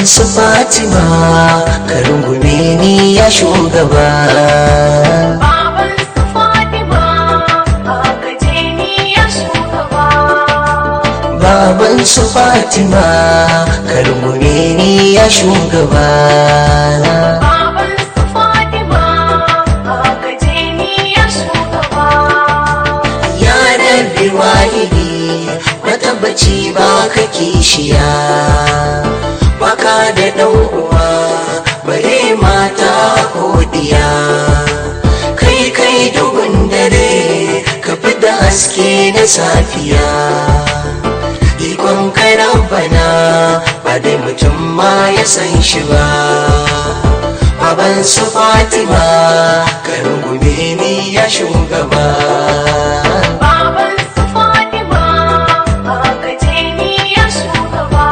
su Fatima ka rungume ni ya shugaba. Baban su Fatima ka je ni ya shugaba. Baban su Fatima ka rungume ni ya shugaba. Baban su Fatima ka je ni ya shugaba. Ya Rabbi wahidi matabbaci ba ka kishiya, baka da ɗan uwa bare mata ko diya. Kai duhun dare ka fita haske na safiya. Ikon kai rabbana ba dai mutum ma ya san shi ba. Baban su Fatima ka rungume ni ya shugaba. Baban su Fatima ka je ni ya shugaba.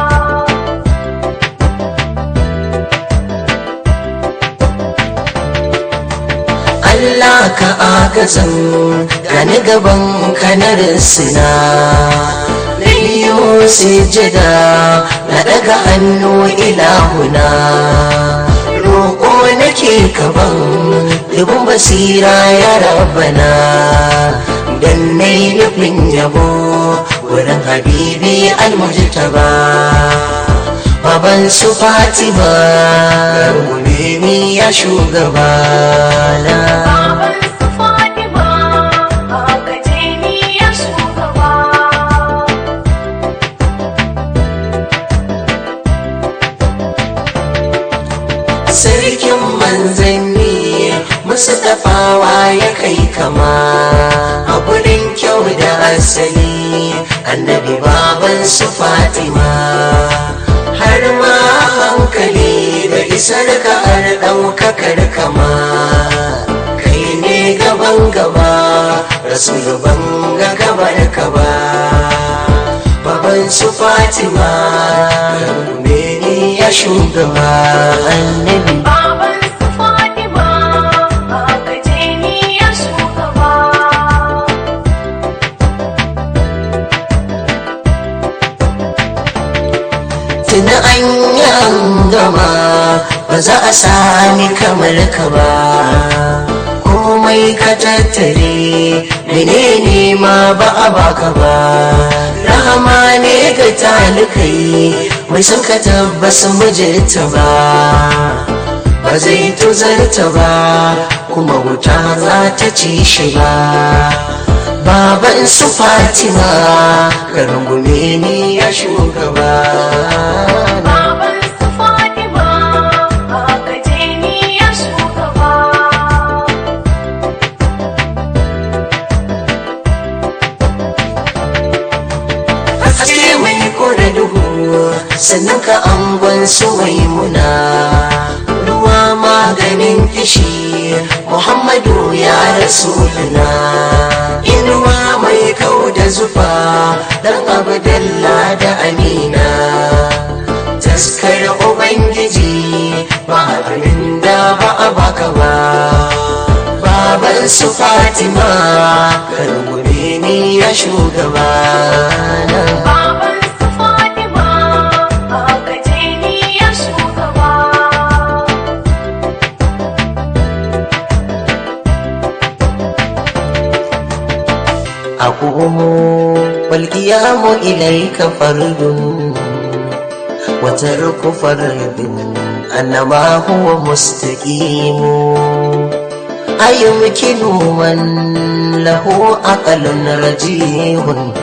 Allah ka agazan gani gaban kanar sina. Liyo sujada na daga hannu ilahuna. Roƙo nake kaban dubin basira ya rabbana. Dan nai nufin yabo wurin habibi almujtaba. Baban su Fatima rungume ni ya shugaba na. Baban su Fatima ka je ni ya shugaba. Sarkin manzanni Mustaphawa ya kai kama a gurin kyau da asali. Annabi baban su Fatima har ma hankali da isar ka har ɗaukakar kama. Kai ne gaban gaba rasul ban ga gabar ka ba. Baban su Fatima rungume ni ya shugaba annabi. Baban su Fatima ka je ni ya shugaba. Tuna an yi an gama ba za a sami kamar ka ba. Komai ka tattare menene ma ba a baka ba. Rahama ne ga talikai mai son ka tabbas mijinta ba. Ba zai tuzarta ba kuma wuta za ta ci shi ba. Baban su Fatima ka rungume ni ya shugaba. Baban su Fatima ka je ni ya shugaba. Haske mai kore duhu sannan ka angon su maimuna. Ruwa maganin kishi Muhammadu ya rasuluna. Inuwa mai kau da zufa dan Abdallah da Amina. Taskar Ubangiji ba abin da ba a baka ba. Baban su Fatima ka rungume ni ya shugaba na. Baban su Fatima ka je ni ya shugaba. أقوم والقيام إليك فرد وترك فرد أنما هو مستقيم. أيمكن من له عقل رجيح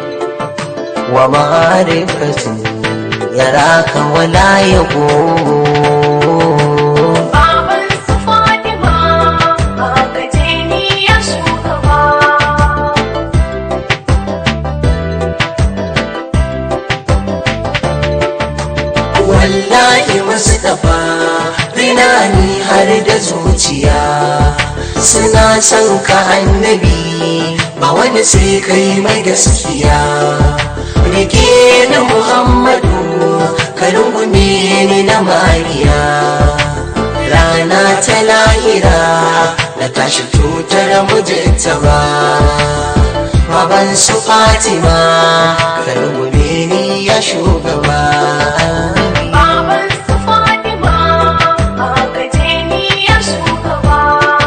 ومعرفة يراك ولا يقوم. Baban su Fatima ka je ni ya shugaba. Wallahi Mustapha rinani har da zuciya suna son ka annabi ba wani sai kai mai gaskiya. Rike na Muhammadu ka rungume ni na Mariya. Rana ta lahira na tashi tutar mijinta ba. baban su Fatima ka rungume ni ya shugaba. Baban su Fatima aka ce ni ya shugaba.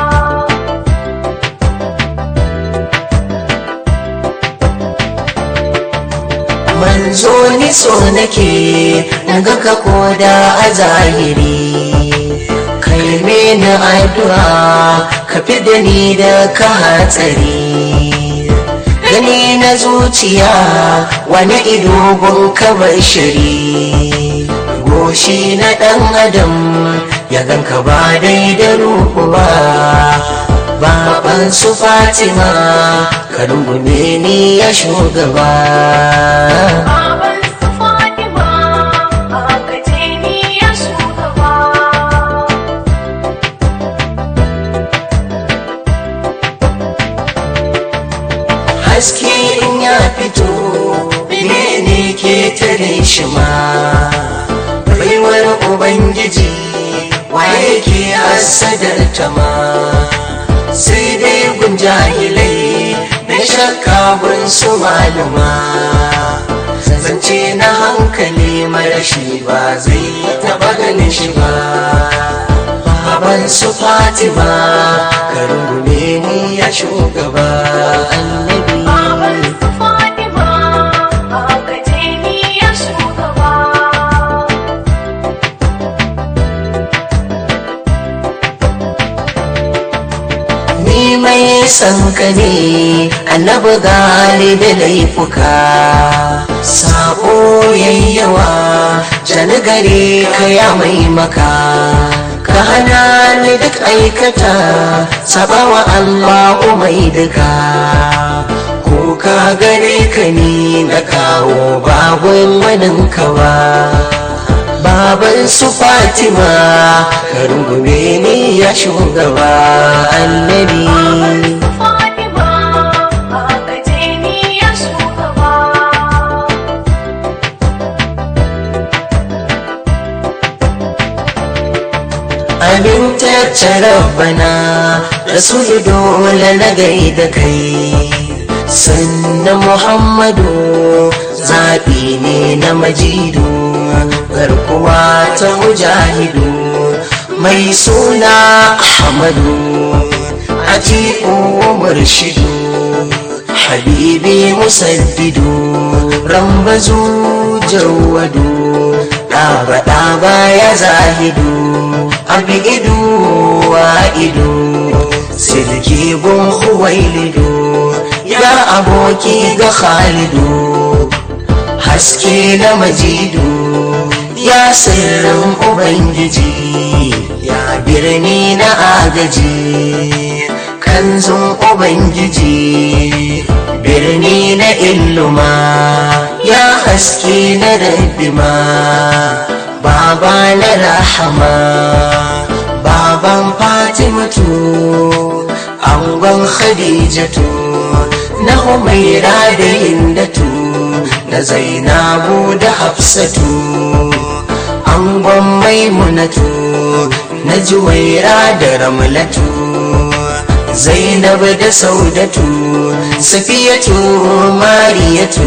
Manzo ni so nake naga ka koda a zahiri, kai mini addu'a ka fida ni da ka hatsari. Gani na zuciya wani ido gun kamar shiri, goshi na ɗan adam ya ganka ba dai da ruhu ba. Baban su Fatima ka rungume ni ya shugaba. Baban su Fatima aka ce ni ya shugaba. Haske in ya fito menene ke tare shi ma, baiwar ubangiji waye ke hasadar ta ma. Sai dai gun jahilai na shakka gun su maluma, zance na hankali marashi ba zai taba ganin shi ba. Baban su Fatima ka rungume ni ya shugaba annabi. Baban su Fatima aka ce ni ya shugaba. Ni mai san ka ne annabi gali da laifuka, sabo yayyawa jani gare ka ya mai maka. Ka hana ni duk aikata sabawa Allahu mai duka, ko ka gare ka ni na kawo babun waninka ba. Baban su Fatima ka rungume ni ya shugaba annabi. Baban su Fatima aka ce ni ya shugaba. Amintacce Rabbana Rasulu dole na gaida kai, sannan Muhammadu zaɓi ne na majidu, garkuwa ta mujahidu mai suna Ahmadu, Atiku murshidu habibi musaddidu, rambazu jawadu ɗaba ya zahidu, abidu wa'idu silki gun huwailidu, ya aboki ga khalidu haske na majidu, ya sirrin ubangiji ya birni na agaji, kanzun ubangiji birni na illuma, ya haske na rabbima baba na rahama. Baban Fatimatu angon Khadijatu na Humaira da Hindatu na Zainabu da Hafsatu, angon Maimunatu na Juwaira da Ramlatu, Zainab da Saudatu, Safiyatu Mariyatu,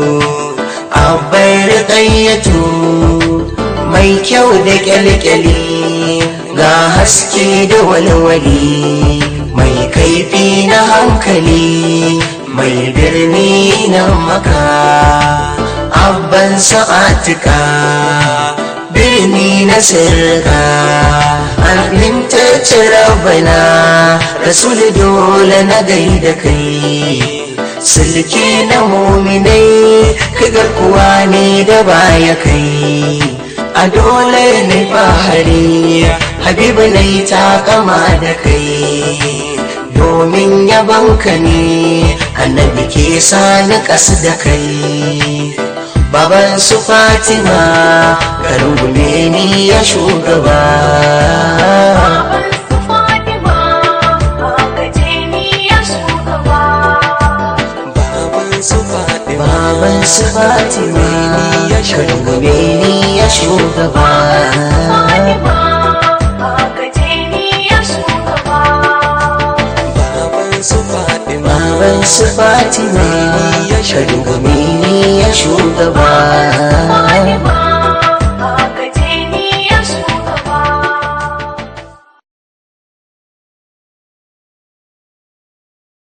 Abbar Qayyatu mai kyau da kyalkyali, ga haske da walwali, mai kaifi na hankali, mai birni na maka. Abban sa'atika birni na sirka, amintacce Rabbana Rasul dole na gaida kai, sulki na muminai ka garkuwa ne da baya kai. A dole ne fahari habibu na yi takama da kai, domin yabanka ne annabi ke sani kasu da kai. Baban su Fatima ka rungume ni ya shugaba. Baban su Fatima aka ce ni ya shugaba. Baban su Fatima ka rungume ni ya shugaba. Fatima aka ce ni ya shugaba. Baban su Fatima, ya shugaba.